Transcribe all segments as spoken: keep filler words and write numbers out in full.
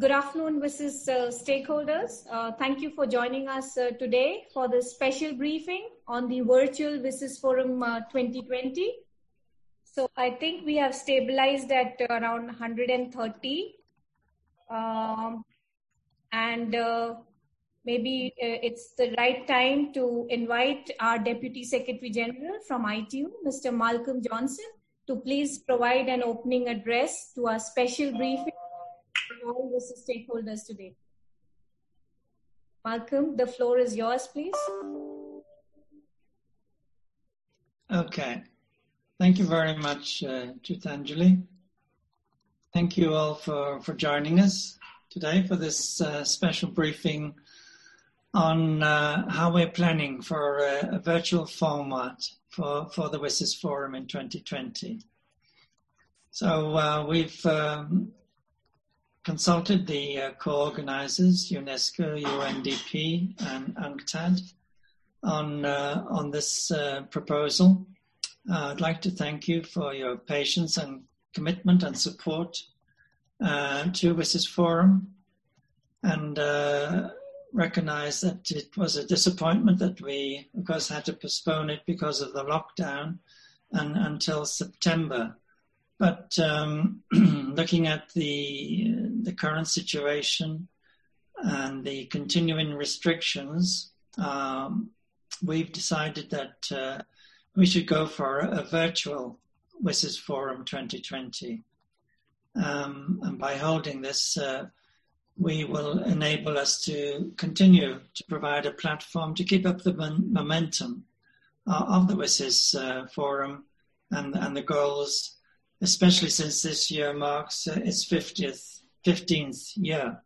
good afternoon, WSIS uh, stakeholders. Uh, thank you for joining us uh, today for this special briefing on the virtual WSIS Forum uh, twenty twenty. So I think we have stabilized at around one hundred thirty. Um, and uh, maybe uh, it's the right time to invite our Deputy Secretary General from I T U, Mister Malcolm Johnson, to please provide an opening address to our special briefing for all WSIS stakeholders today. Malcolm, the floor is yours, please. Okay. Thank you very much, uh, Gitanjali. Thank you all for, for joining us today for this uh, special briefing on uh, how we're planning for a, a virtual format for, for the WSIS Forum in twenty twenty. So uh, we've um, consulted the uh, co-organizers, UNESCO, U N D P, and UNCTAD, on, uh, on this uh, proposal. Uh, I'd like to thank you for your patience and commitment and support uh, to WSIS Forum, and uh, recognize that it was a disappointment that we, of course, had to postpone it because of the lockdown and until September. But um, looking at the the current situation and the continuing restrictions, um, we've decided that uh, we should go for a, a virtual WSIS Forum twenty twenty. Um, and by holding this, uh, we will enable us to continue to provide a platform to keep up the mon- momentum uh, of the WSIS uh, Forum and, and the goals, especially since this year marks uh, its fiftieth, fifteenth year.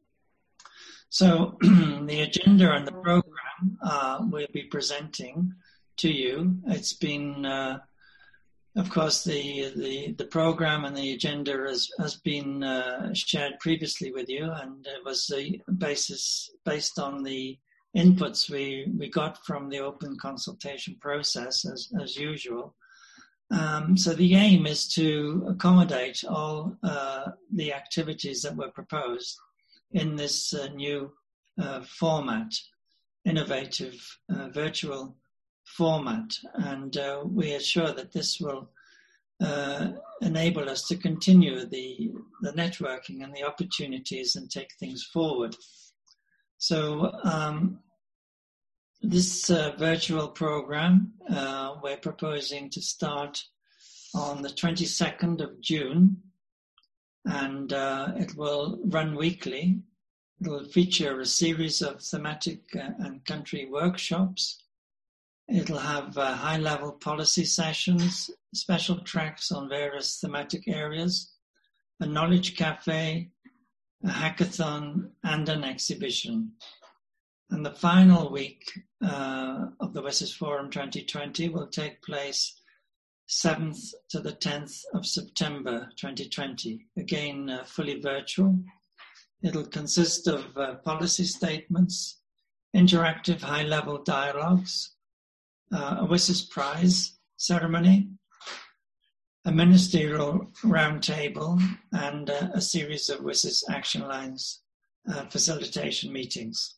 So the agenda and the program uh, we'll be presenting to you. It's been, uh, of course, the, the the program and the agenda has, has been uh, shared previously with you, and it was the basis based on the inputs we, we got from the open consultation process, as, as usual. Um, so the aim is to accommodate all uh, the activities that were proposed in this uh, new uh, format, innovative uh, virtual format. And uh, we are sure that this will uh, enable us to continue the, the networking and the opportunities and take things forward. So um, this uh, virtual program, uh, we're proposing to start on the twenty-second of June, and uh, it will run weekly. It will feature a series of thematic uh, and country workshops. It'll have uh, high-level policy sessions, special tracks on various thematic areas, a knowledge cafe, a hackathon, and an exhibition. And the final week uh, of the WSIS Forum twenty twenty will take place seventh to the tenth of September twenty twenty, again uh, fully virtual. It'll consist of uh, policy statements, interactive high-level dialogues, uh, a WSIS Prize ceremony, a ministerial roundtable, and uh, a series of WSIS Action Lines uh, facilitation meetings.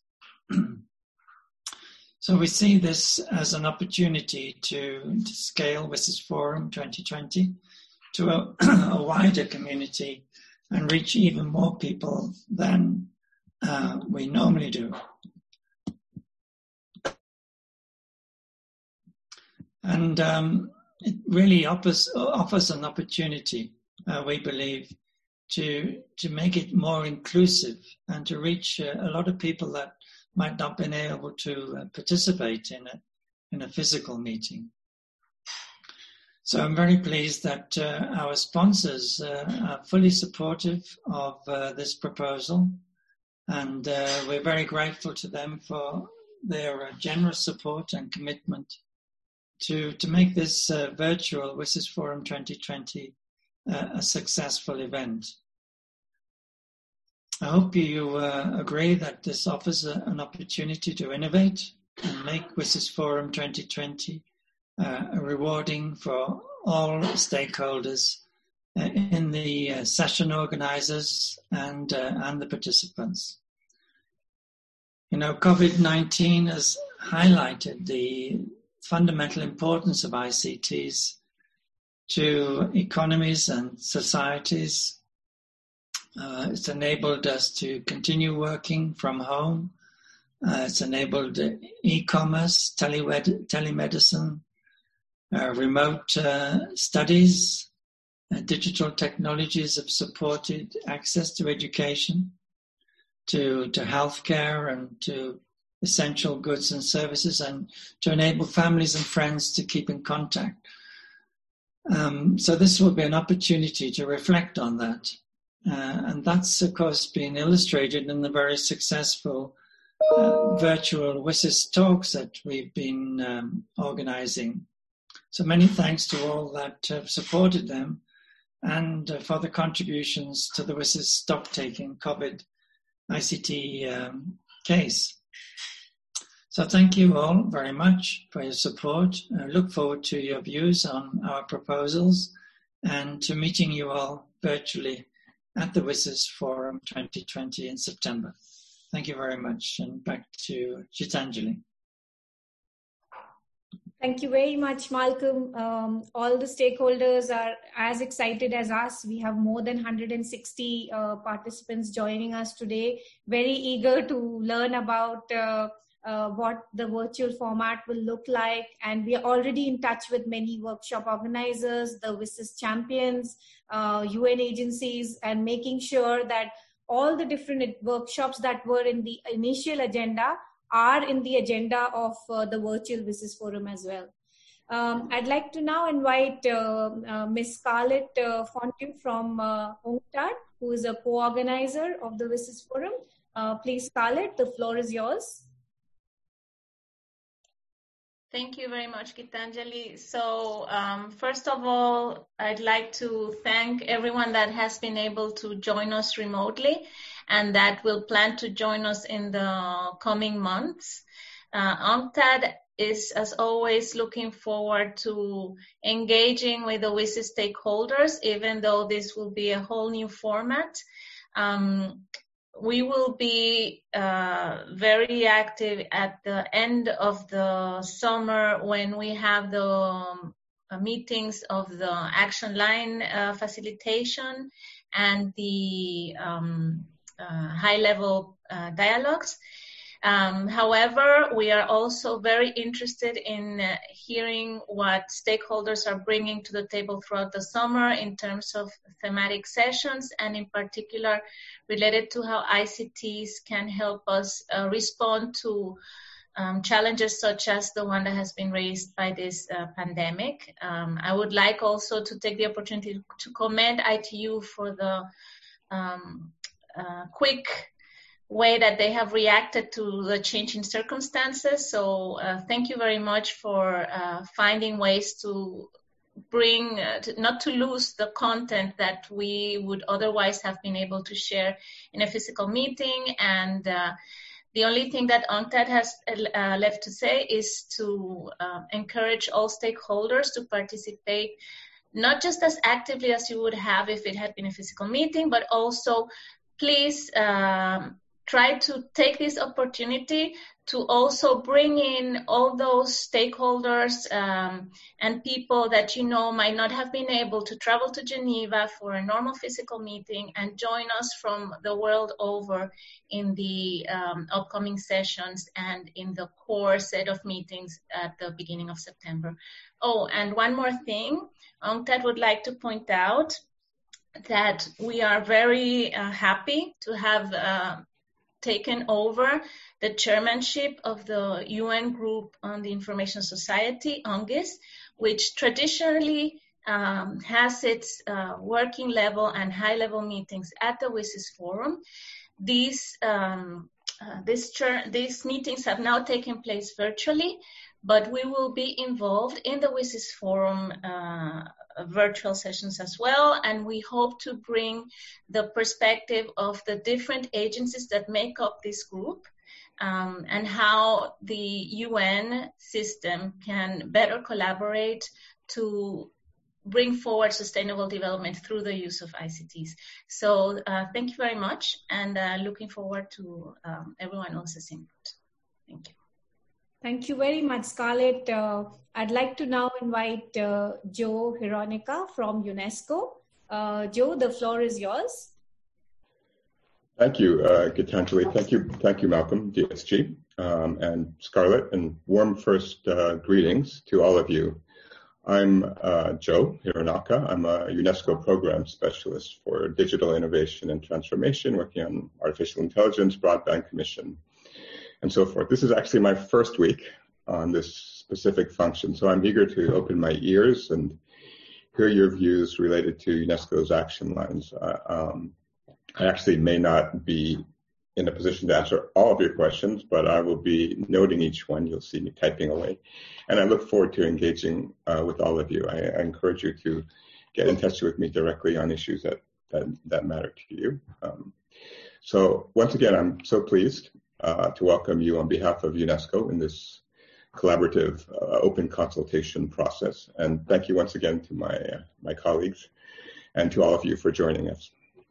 So we see this as an opportunity to, to scale WSIS Forum twenty twenty to a, a wider community and reach even more people than uh, we normally do. And um, it really offers, offers an opportunity, uh, we believe, to, to make it more inclusive and to reach uh, a lot of people that might not have been able to uh, participate in a, in a physical meeting. So I'm very pleased that uh, our sponsors uh, are fully supportive of uh, this proposal, and uh, we're very grateful to them for their uh, generous support and commitment to, to make this uh, virtual WSIS Forum twenty twenty uh, a successful event. I hope you uh, agree that this offers a, an opportunity to innovate and make WSIS Forum twenty twenty uh, rewarding for all stakeholders uh, in the uh, session organizers and, uh, and the participants. You know, COVID nineteen has highlighted the fundamental importance of I C Ts to economies and societies. Uh, it's enabled us to continue working from home. Uh, it's enabled uh, e-commerce, tele- telemedicine, uh, remote uh, studies. Uh, digital technologies have supported access to education, to, to healthcare, and to essential goods and services, and to enable families and friends to keep in contact. Um, so this will be an opportunity to reflect on that. Uh, and that's, of course, been illustrated in the very successful uh, virtual W S I S talks that we've been um, organizing. So many thanks to all that have supported them, and uh, for the contributions to the W S I S stock-taking COVID I C T um, case. So thank you all very much for your support. I look forward to your views on our proposals and to meeting you all virtually at the W S I S Forum twenty twenty in September. Thank you very much, and back to Gitanjali. Thank you very much, Malcolm. Um, all the stakeholders are as excited as us. We have more than one hundred sixty uh, participants joining us today, very eager to learn about uh, uh, what the virtual format will look like. And we are already in touch with many workshop organizers, the W S I S champions, uh, U N agencies, and making sure that all the different workshops that were in the initial agenda are in the agenda of uh, the virtual W S I S Forum as well. Um, I'd like to now invite uh, uh, Miz Scarlett uh, Fontu from uh, UNCTAD, who is a co-organizer of the W S I S Forum. Uh, please, Scarlett, the floor is yours. Thank you very much, Gitanjali. So um, first of all, I'd like to thank everyone that has been able to join us remotely and that will plan to join us in the coming months. Uh, UNCTAD is, as always, looking forward to engaging with the W S I S stakeholders, even though this will be a whole new format. Um, We will be uh, very active at the end of the summer when we have the um, uh, meetings of the action line uh, facilitation and the um, uh, high-level uh, dialogues. Um, however, we are also very interested in uh, hearing what stakeholders are bringing to the table throughout the summer in terms of thematic sessions, and in particular related to how I C Ts can help us uh, respond to um, challenges such as the one that has been raised by this uh, pandemic. Um, I would like also to take the opportunity to commend I T U for the um, uh, quick way that they have reacted to the changing circumstances. So uh, thank you very much for uh, finding ways to bring, uh, to, not to lose the content that we would otherwise have been able to share in a physical meeting. And uh, the only thing that UNCTAD has uh, left to say is to uh, encourage all stakeholders to participate, not just as actively as you would have if it had been a physical meeting, but also please um, try to take this opportunity to also bring in all those stakeholders um, and people that you know might not have been able to travel to Geneva for a normal physical meeting and join us from the world over in the um, upcoming sessions and in the core set of meetings at the beginning of September. Oh, and one more thing, UNCTAD would like to point out that we are very uh, happy to have uh, taken over the chairmanship of the U N Group on the Information Society, UNGIS, which traditionally um, has its uh, working level and high-level meetings at the W S I S Forum. These, um, uh, this these meetings have now taken place virtually, but we will be involved in the W S I S Forum uh, virtual sessions as well, and we hope to bring the perspective of the different agencies that make up this group um, and how the U N system can better collaborate to bring forward sustainable development through the use of I C Ts. So uh, thank you very much, and uh, looking forward to um, everyone else's input. Thank you. Thank you very much, Scarlett. Uh, I'd like to now invite uh, Joe Hironica from UNESCO. Uh, Joe, the floor is yours. Thank you, uh, Gitanjali. Thank you, thank you, Malcolm, D S G, um, and Scarlett, and warm first uh, greetings to all of you. I'm uh, Joe Hironaka. I'm a UNESCO program specialist for digital innovation and transformation, working on artificial intelligence, broadband commission, and so forth. This is actually my first week on this specific function, so I'm eager to open my ears and hear your views related to UNESCO's action lines. Uh, um, I actually may not be in a position to answer all of your questions, but I will be noting each one. You'll see me typing away. And I look forward to engaging uh, with all of you. I, I encourage you to get in touch with me directly on issues that, that, that matter to you. Um, so once again, I'm so pleased uh, to welcome you on behalf of UNESCO in this collaborative uh, open consultation process. And thank you once again to my, uh, my colleagues and to all of you for joining us.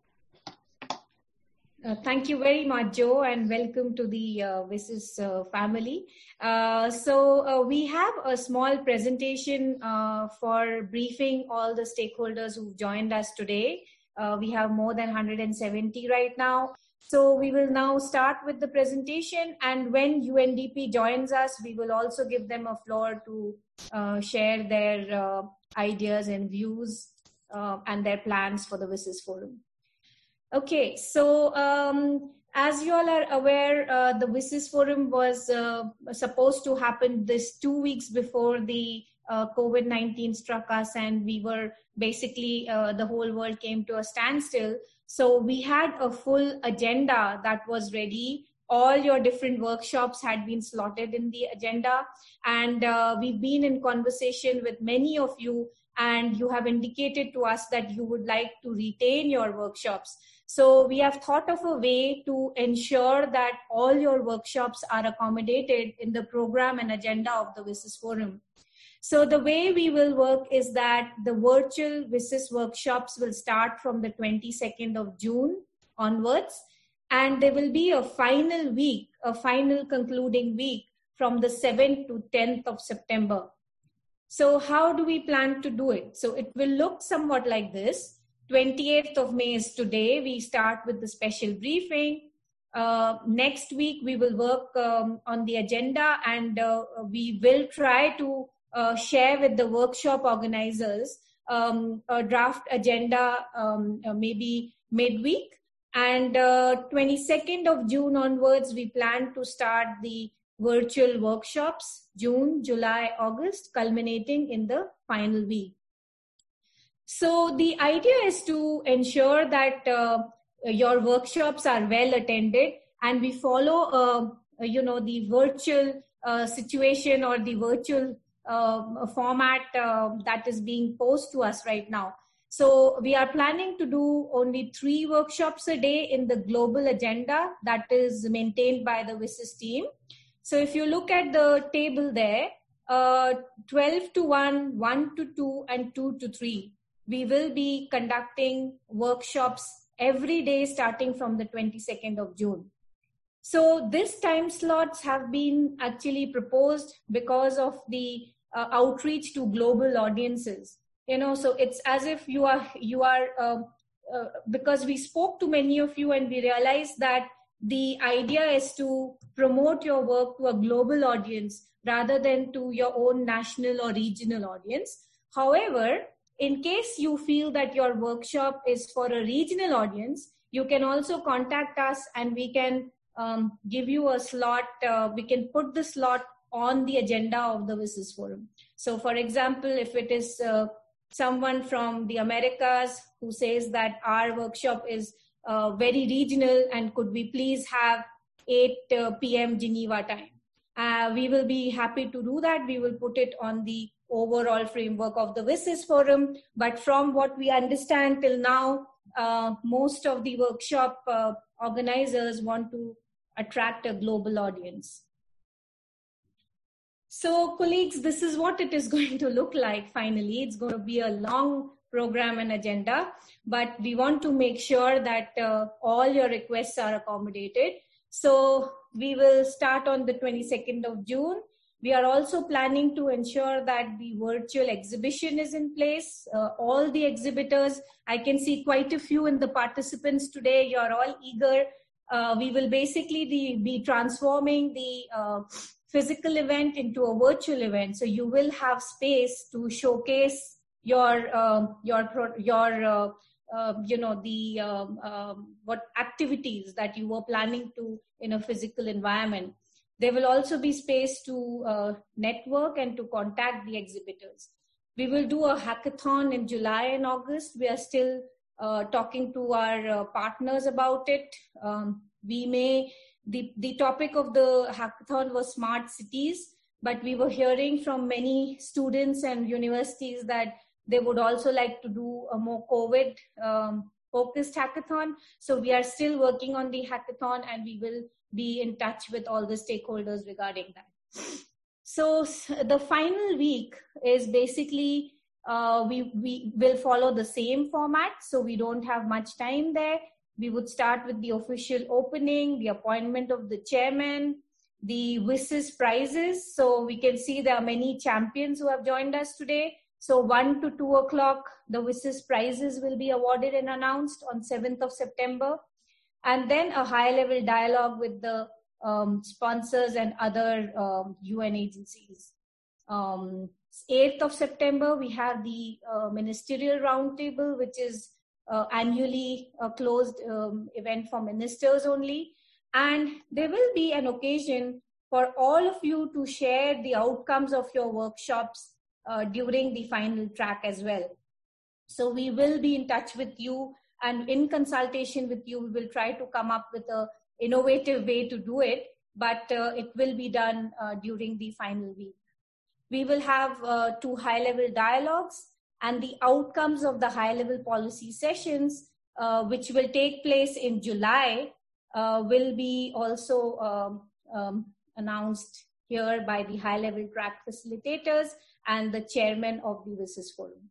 Uh, thank you very much, Joe, and welcome to the uh, WSIS uh, family. Uh, so uh, we have a small presentation uh, for briefing all the stakeholders who've joined us today. Uh, we have more than one hundred seventy right now. So we will now start with the presentation, and when U N D P joins us, we will also give them a floor to uh, share their uh, ideas and views uh, and their plans for the WSIS Forum. Okay, so um, as you all are aware, uh, the WSIS Forum was uh, supposed to happen this two weeks before the uh, COVID nineteen struck us, and we were basically, uh, the whole world came to a standstill. So we had a full agenda that was ready. All your different workshops had been slotted in the agenda, and uh, we've been in conversation with many of you, and you have indicated to us that you would like to retain your workshops. So we have thought of a way to ensure that all your workshops are accommodated in the program and agenda of the WSIS Forum. So the way we will work is that the virtual WSIS workshops will start from the twenty-second of June onwards, and there will be a final week, a final concluding week from the seventh to tenth of September. So how do we plan to do it? So it will look somewhat like this. twenty-eighth of May is today. We start with the special briefing. Uh, next week, we will work um, on the agenda, and uh, we will try to uh, share with the workshop organizers um, a draft agenda um, uh, maybe midweek. And uh, twenty-second of June onwards, we plan to start the virtual workshops, June, July, August, culminating in the final week. So the idea is to ensure that uh, your workshops are well attended, and we follow, uh, you know, the virtual uh, situation or the virtual uh, format uh, that is being posed to us right now. So we are planning to do only three workshops a day in the global agenda that is maintained by the WSIS team. So if you look at the table there, uh, twelve to one, one to two, and two to three. We will be conducting workshops every day starting from the twenty-second of June. So these time slots have been actually proposed because of the uh, outreach to global audiences. You know, so it's as if you are, you are uh, uh, because we spoke to many of you and we realized that the idea is to promote your work to a global audience rather than to your own national or regional audience. However, in case you feel that your workshop is for a regional audience, you can also contact us and we can um, give you a slot. Uh, we can put the slot on the agenda of the WSIS Forum. So for example, if it is uh, someone from the Americas who says that our workshop is uh, very regional and could we please have eight p m Geneva time, uh, we will be happy to do that. We will put it on the overall framework of the WSIS Forum. But from what we understand till now, uh, most of the workshop uh, organizers want to attract a global audience. So colleagues, this is what it is going to look like finally. It's going to be a long program and agenda, but we want to make sure that uh, all your requests are accommodated. So we will start on the twenty-second of June. We are also planning to ensure that the virtual exhibition is in place. Uh, all the exhibitors, I can see quite a few in the participants today. You're all eager. Uh, we will basically the, be transforming the uh, physical event into a virtual event. So you will have space to showcase your, uh, your, your uh, uh, you know, the, um, um, what activities that you were planning to in a physical environment. There will also be space to uh, network and to contact the exhibitors. We will do a hackathon in July and August. We are still uh, talking to our uh, partners about it. Um, we may, the, the topic of the hackathon was smart cities, but we were hearing from many students and universities that they would also like to do a more COVID um, focused hackathon. So we are still working on the hackathon, and we will be in touch with all the stakeholders regarding that. So the final week is basically, uh, we, we will follow the same format. So we don't have much time there. We would start with the official opening, the appointment of the chairman, the W I S S prizes. So we can see there are many champions who have joined us today. So one to two o'clock, the W I S S prizes will be awarded and announced on seventh of September. And then a high-level dialogue with the um, sponsors and other um, U N agencies. Um, eighth of September, we have the uh, ministerial roundtable, which is uh, annually a closed um, event for ministers only. And there will be an occasion for all of you to share the outcomes of your workshops uh, during the final track as well. So we will be in touch with you, and in consultation with you, we will try to come up with an innovative way to do it, but uh, it will be done uh, during the final week. We will have uh, two high-level dialogues, and the outcomes of the high-level policy sessions, uh, which will take place in July, uh, will be also um, um, announced here by the high-level track facilitators and the chairman of the W I S S Forum.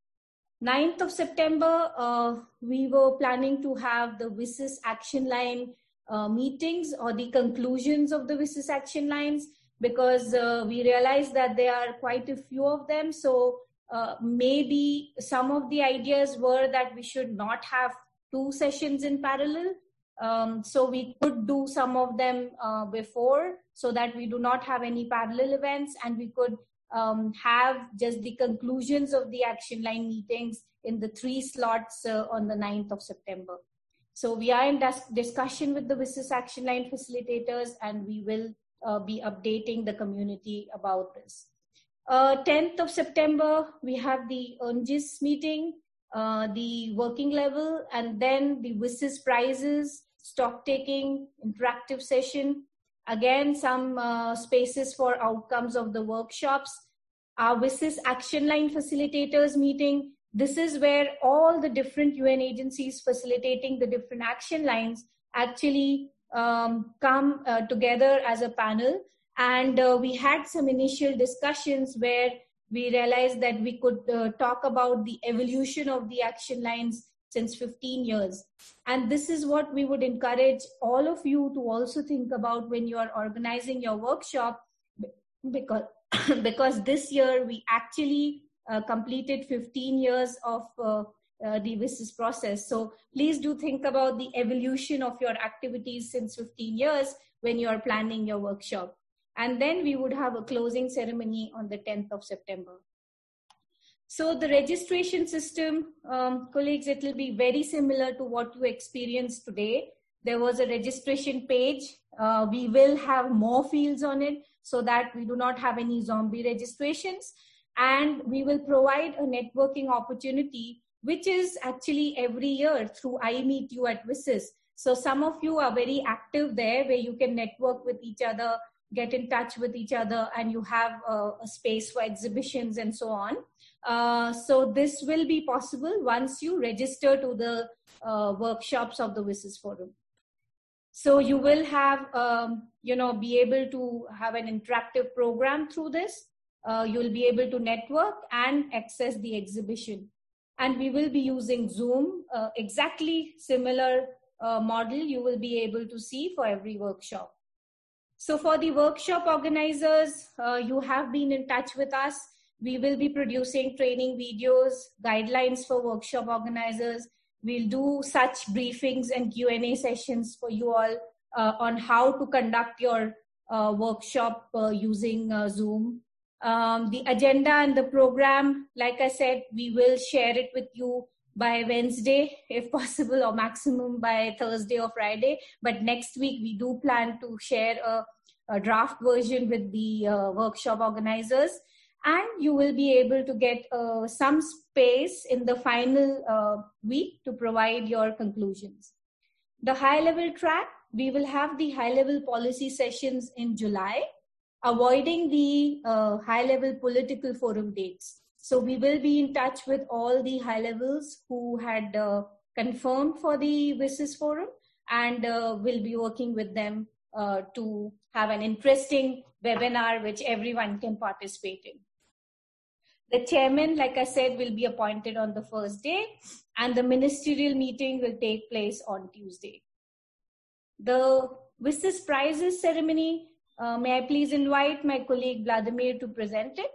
ninth of September, uh, we were planning to have the W I S S action line uh, meetings or the conclusions of the W I S S action lines, because uh, we realized that there are quite a few of them. So uh, maybe some of the ideas were that we should not have two sessions in parallel. Um, so we could do some of them uh, before, so that we do not have any parallel events, and we could Um, have just the conclusions of the action line meetings in the three slots uh, on the ninth of September. So we are in discussion with the W I S S action line facilitators, and we will uh, be updating the community about this. Uh, tenth of September, we have the U N G I S meeting, uh, the working level, and then the W I S S prizes, stock taking, interactive session. Again, some uh, spaces for outcomes of the workshops. Our W I S S action line facilitators meeting. This is where all the different U N agencies facilitating the different action lines actually um, come uh, together as a panel. And uh, we had some initial discussions where we realized that we could uh, talk about the evolution of the action lines since fifteen years. And this is what we would encourage all of you to also think about when you are organizing your workshop, because, because this year we actually uh, completed fifteen years of uh, uh, the W I S S process. So please do think about the evolution of your activities since fifteen years when you are planning your workshop. And then we would have a closing ceremony on the tenth of September. So the registration system, um, colleagues, it will be very similar to what you experienced today. There was a registration page. Uh, we will have more fields on it so that we do not have any zombie registrations. And we will provide a networking opportunity, which is actually every year through I Meet You at W I S S. So some of you are very active there, where you can network with each other, get in touch with each other, and you have a, a space for exhibitions and so on. Uh, so this will be possible once you register to the uh, workshops of the W I S S Forum. So you will have, um, you know, be able to have an interactive program through this. Uh, you'll be able to network and access the exhibition. And we will be using Zoom, uh, exactly similar uh, model you will be able to see for every workshop. So for the workshop organizers, uh, you have been in touch with us. We will be producing training videos, guidelines for workshop organizers. We'll do such briefings and Q and A sessions for you all uh, on how to conduct your uh, workshop uh, using uh, Zoom. Um, the agenda and the program, like I said, we will share it with you by Wednesday, if possible, or maximum by Thursday or Friday. But next week, we do plan to share a, a draft version with the uh, workshop organizers. And you will be able to get uh, some space in the final uh, week to provide your conclusions. The high-level track, we will have the high-level policy sessions in July, avoiding the uh, high-level political forum dates. So we will be in touch with all the high levels who had uh, confirmed for the WSIS forum, and uh, we'll be working with them uh, to have an interesting webinar which everyone can participate in. The chairman, like I said, will be appointed on the first day, and the ministerial meeting will take place on Tuesday. The WSIS prizes ceremony, uh, may I please invite my colleague Vladimir to present it?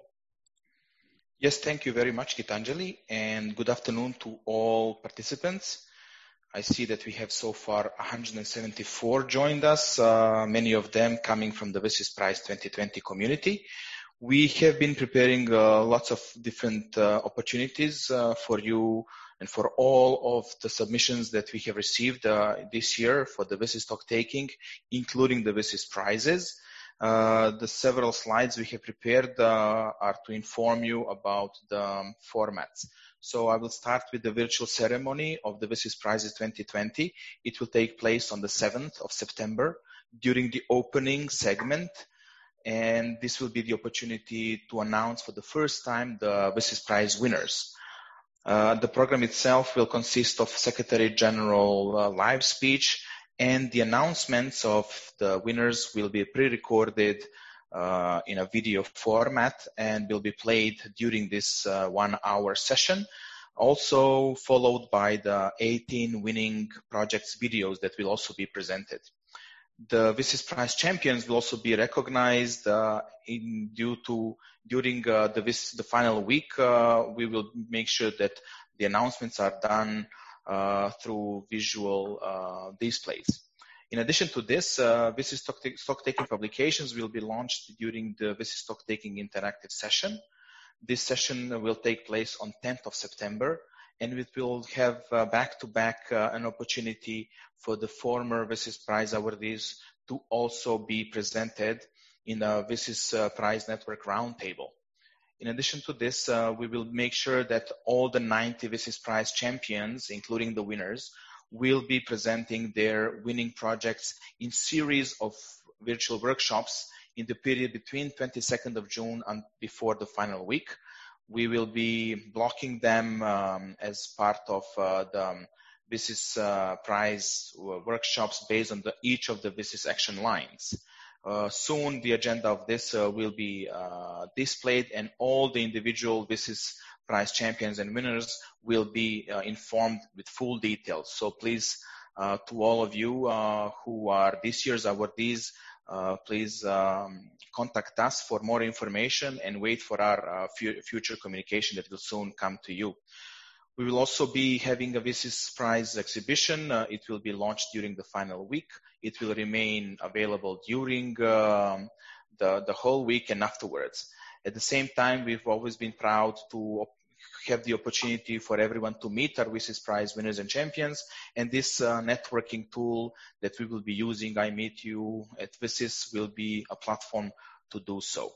Yes, thank you very much, Gitanjali, and good afternoon to all participants. I see that we have so far one hundred seventy-four joined us, uh, many of them coming from the WSIS Prize twenty twenty community. We have been preparing uh, lots of different uh, opportunities uh, for you and for all of the submissions that we have received uh, this year for the WSIS stock taking, including the WSIS prizes. Uh, the several slides we have prepared uh, are to inform you about the um, formats. So I will start with the virtual ceremony of the WSIS Prizes twenty twenty. It will take place on the seventh of September during the opening segment. And this will be the opportunity to announce for the first time the WSIS Prize winners. Uh, the program itself will consist of Secretary General uh, live speech, and the announcements of the winners will be pre-recorded uh, in a video format and will be played during this uh, one-hour session, also followed by the eighteen winning projects videos that will also be presented. The WSIS Prize champions will also be recognized uh, in due to during uh, the, the final week. Uh, we will make sure that the announcements are done uh, through visual uh, displays. In addition to this, uh, WSIS stock-taking publications will be launched during the WSIS stock-taking interactive session. This session will take place on tenth of September, and it will have uh, back-to-back uh, an opportunity for the former WSIS Prize awardees to also be presented in the WSIS uh, Prize Network Roundtable. In addition to this, uh, we will make sure that all the ninety WSIS Prize champions, including the winners, will be presenting their winning projects in series of virtual workshops in the period between twenty-second of June and before the final week. We will be blocking them um, as part of uh, the um, WSIS uh, Prize workshops based on the, each of the WSIS action lines. Uh, soon the agenda of this uh, will be uh, displayed, and all the individual WSIS Prize champions and winners will be uh, informed with full details. So please, uh, to all of you uh, who are this year's awardees, uh, please um, contact us for more information and wait for our uh, future communication that will soon come to you. We will also be having a WSIS Prize exhibition. Uh, it will be launched during the final week. It will remain available during um, the, the whole week and afterwards. At the same time, we've always been proud to have the opportunity for everyone to meet our WSIS Prize winners and champions. And this uh, networking tool that we will be using, I Meet You at WSIS, will be a platform to do so.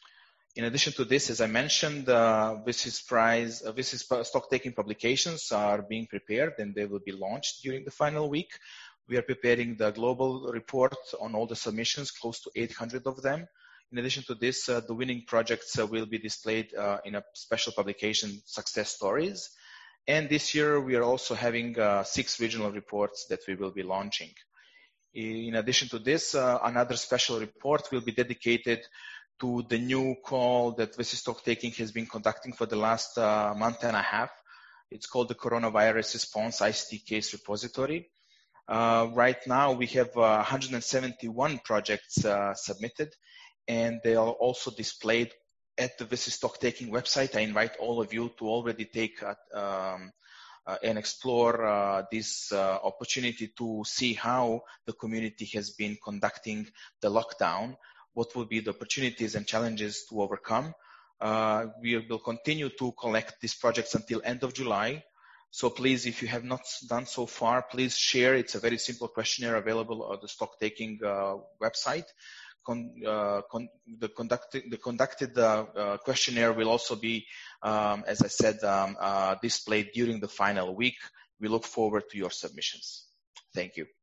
In addition to this, as I mentioned, uh, WSIS Prize, uh, WSIS stock-taking publications are being prepared, and they will be launched during the final week. We are preparing the global report on all the submissions, close to eight hundred of them. In addition to this, uh, the winning projects uh, will be displayed uh, in a special publication, Success Stories. And this year, we are also having uh, six regional reports that we will be launching. In addition to this, uh, another special report will be dedicated to the new call that WSIS Stocktaking has been conducting for the last uh, month and a half. It's called the Coronavirus Response I C T Case Repository. Uh, right now, we have uh, one hundred seventy-one projects uh, submitted, and they are also displayed at the WSIS Stocktaking website. I invite all of you to already take uh, um, uh, and explore uh, this uh, opportunity to see how the community has been conducting the lockdown, what will be the opportunities and challenges to overcome. Uh, we will continue to collect these projects until end of July. So please, if you have not done so far, please share. It's a very simple questionnaire available on the Stocktaking uh, website. Con, uh, con, the conducted, the conducted uh, uh, questionnaire will also be, um, as I said, um, uh, displayed during the final week. We look forward to your submissions. Thank you.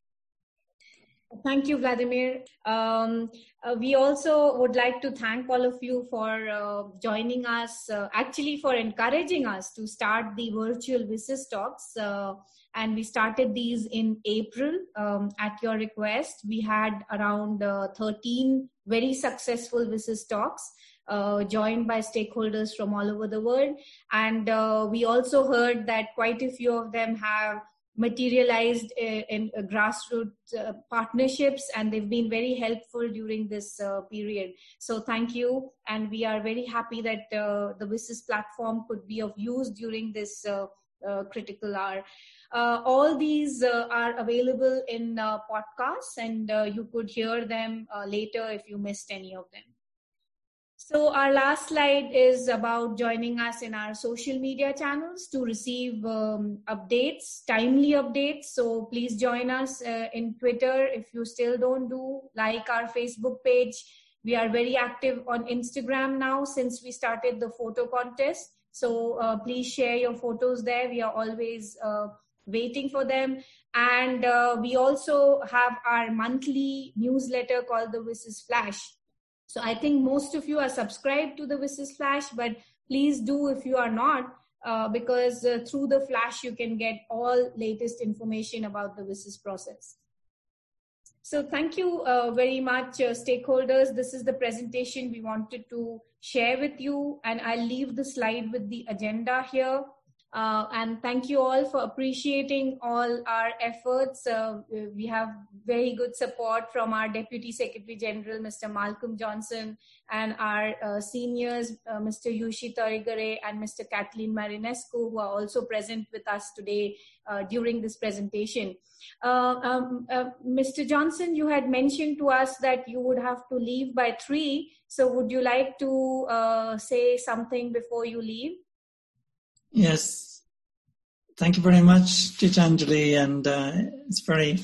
Thank you, Vladimir. Um, uh, we also would like to thank all of you for uh, joining us, uh, actually for encouraging us to start the virtual WSIS talks. Uh, and we started these in April um, at your request. We had around uh, thirteen very successful WSIS talks uh, joined by stakeholders from all over the world. And uh, we also heard that quite a few of them have materialized in uh, grassroots uh, partnerships, and they've been very helpful during this uh, period. So thank you, and we are very happy that uh, the WSIS platform could be of use during this uh, uh, critical hour. Uh, all these uh, are available in uh, podcasts, and uh, you could hear them uh, later if you missed any of them. So our last slide is about joining us in our social media channels to receive um, updates, timely updates. So please join us uh, in Twitter. If you still don't do, like our Facebook page. We are very active on Instagram now since we started the photo contest. So uh, please share your photos there. We are always uh, waiting for them. And uh, we also have our monthly newsletter called the WSIS Flash. So I think most of you are subscribed to the WSIS Flash, but please do if you are not, uh, because uh, through the Flash, you can get all latest information about the WSIS process. So thank you uh, very much, uh, stakeholders. This is the presentation we wanted to share with you, and I'll leave the slide with the agenda here. Uh, and thank you all for appreciating all our efforts. Uh, we have very good support from our Deputy Secretary General, Mister Malcolm Johnson, and our uh, seniors, uh, Mister Yushi Torigare and Mister Kathleen Marinescu, who are also present with us today uh, during this presentation. Uh, um, uh, Mister Johnson, you had mentioned to us that you would have to leave by three. So would you like to uh, say something before you leave? Yes, thank you very much, Gitanjali, and uh, it's very,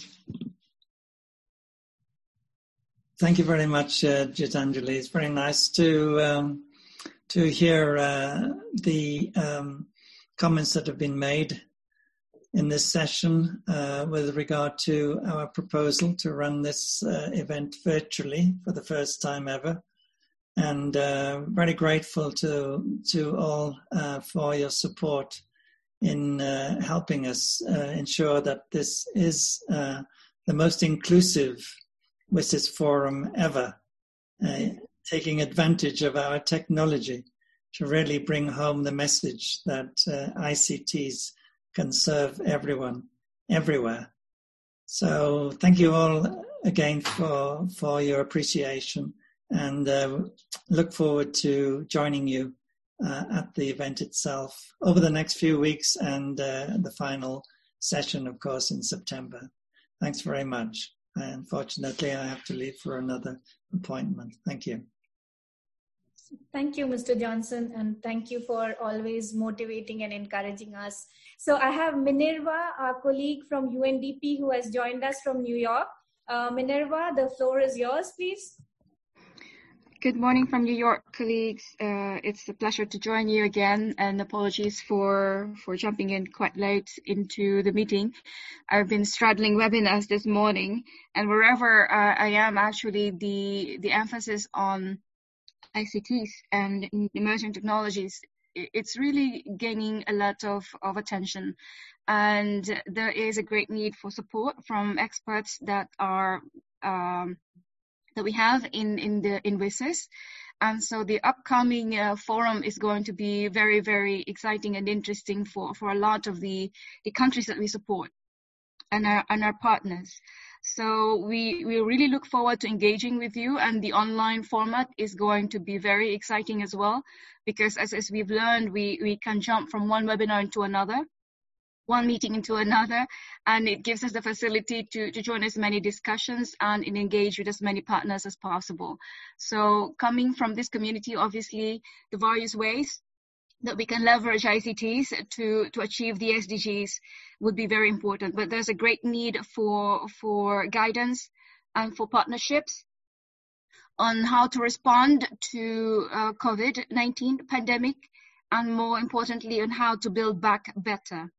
thank you very much, uh, Gitanjali. It's very nice to um, to hear uh, the um, comments that have been made in this session uh, with regard to our proposal to run this uh, event virtually for the first time ever. And uh, very grateful to to all uh, for your support in uh, helping us uh, ensure that this is uh, the most inclusive WSIS forum ever, uh, taking advantage of our technology to really bring home the message that uh, I C Ts can serve everyone, everywhere. So thank you all again for for your appreciation. And uh, look forward to joining you uh, at the event itself over the next few weeks and uh, the final session, of course, in September. Thanks very much. Unfortunately, I have to leave for another appointment. Thank you. Thank you, Mister Johnson, and thank you for always motivating and encouraging us. So I have Minerva, our colleague from U N D P, who has joined us from New York. Uh, Minerva, the floor is yours, please. Good morning from New York, colleagues. Uh, it's a pleasure to join you again, and apologies for, for jumping in quite late into the meeting. I've been straddling webinars this morning, and wherever uh, I am, actually, the, the emphasis on I C Ts and emerging technologies it's really gaining a lot of, of attention. And there is a great need for support from experts that are um, that we have in, in the in WSIS. And so the upcoming uh, forum is going to be very, very exciting and interesting for, for a lot of the, the countries that we support and our, and our partners. So we, we really look forward to engaging with you, and the online format is going to be very exciting as well, because as, as we've learned, we, we can jump from one webinar into another, one meeting into another, and it gives us the facility to, to join as many discussions and engage with as many partners as possible. So coming from this community, obviously, the various ways that we can leverage I C Ts to, to achieve the S D Gs would be very important. But there's a great need for, for guidance and for partnerships on how to respond to uh, COVID nineteen pandemic, and more importantly, on how to build back better.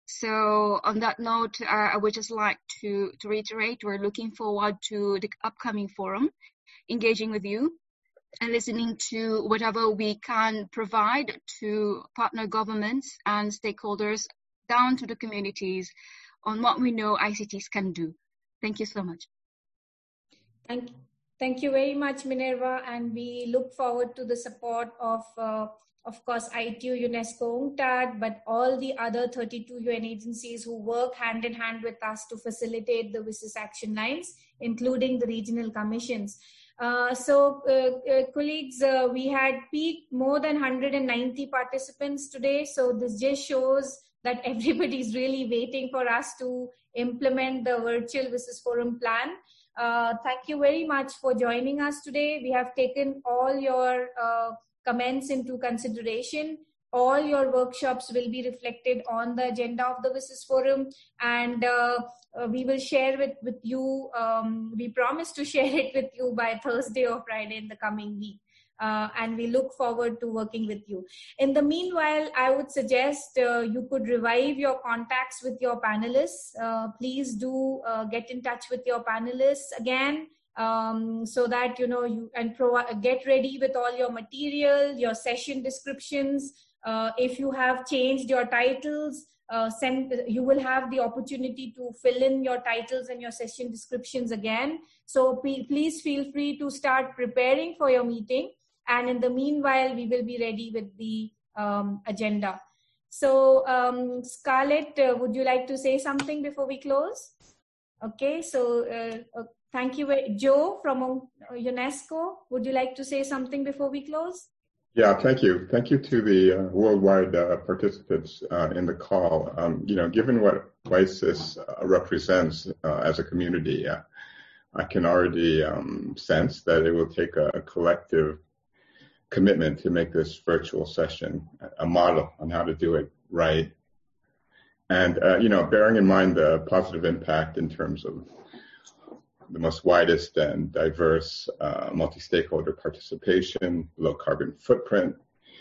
So on that note, uh, I would just like to, to reiterate, we're looking forward to the upcoming forum, engaging with you and listening to whatever we can provide to partner governments and stakeholders down to the communities on what we know I C Ts can do. Thank you so much. Thank, thank you very much, Minerva, and we look forward to the support of uh, Of course, I T U, UNESCO, UNCTAD, but all the other thirty-two U N agencies who work hand in hand with us to facilitate the WSIS action lines, including the regional commissions. Uh, so, uh, uh, colleagues, uh, we had peaked more than one hundred ninety participants today. So this just shows that everybody's really waiting for us to implement the virtual WSIS forum plan. Uh, thank you very much for joining us today. We have taken all your uh, comments into consideration. All your workshops will be reflected on the agenda of the WSIS forum, and uh, uh, we will share it with you. Um, we promise to share it with you by Thursday or Friday in the coming week. Uh, and we look forward to working with you. In the meanwhile, I would suggest uh, you could revive your contacts with your panelists. Uh, please do uh, get in touch with your panelists again. Um, so that, you know, you and pro- get ready with all your material, your session descriptions. Uh, if you have changed your titles, uh, send, you will have the opportunity to fill in your titles and your session descriptions again. So p- please feel free to start preparing for your meeting. And in the meanwhile, we will be ready with the um, agenda. So um, Scarlett, uh, would you like to say something before we close? Okay, so uh, uh, thank you. Joe from UNESCO, would you like to say something before we close? Yeah, thank you. Thank you to the uh, worldwide uh, participants uh, in the call. Um, you know, given what WSIS uh, represents uh, as a community, uh, I can already um, sense that it will take a, a collective commitment to make this virtual session a model on how to do it right. And, uh, you know, bearing in mind the positive impact in terms of the most widest and diverse uh, multi-stakeholder participation, low carbon footprint,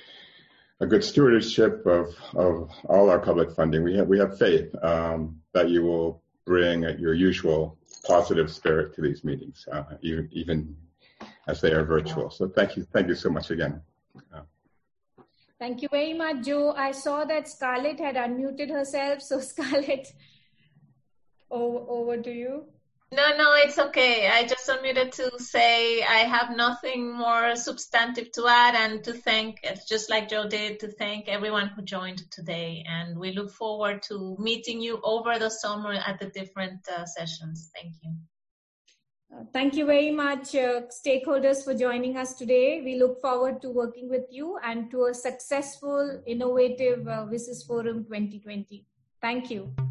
a good stewardship of, of all our public funding. We have, we have faith um, that you will bring your usual positive spirit to these meetings, uh, even, even as they are virtual. So thank you. Thank you so much again. Uh, Thank you very much, Joe. I saw that Scarlett had unmuted herself. So Scarlett, over, over to you. No, no, it's okay. I just unmuted to say I have nothing more substantive to add, and to thank, just like Joe did, to thank everyone who joined today. And we look forward to meeting you over the summer at the different uh, sessions. Thank you. Uh, thank you very much, uh, stakeholders, for joining us today. We look forward to working with you and to a successful, innovative uh, WSIS Forum twenty twenty. Thank you.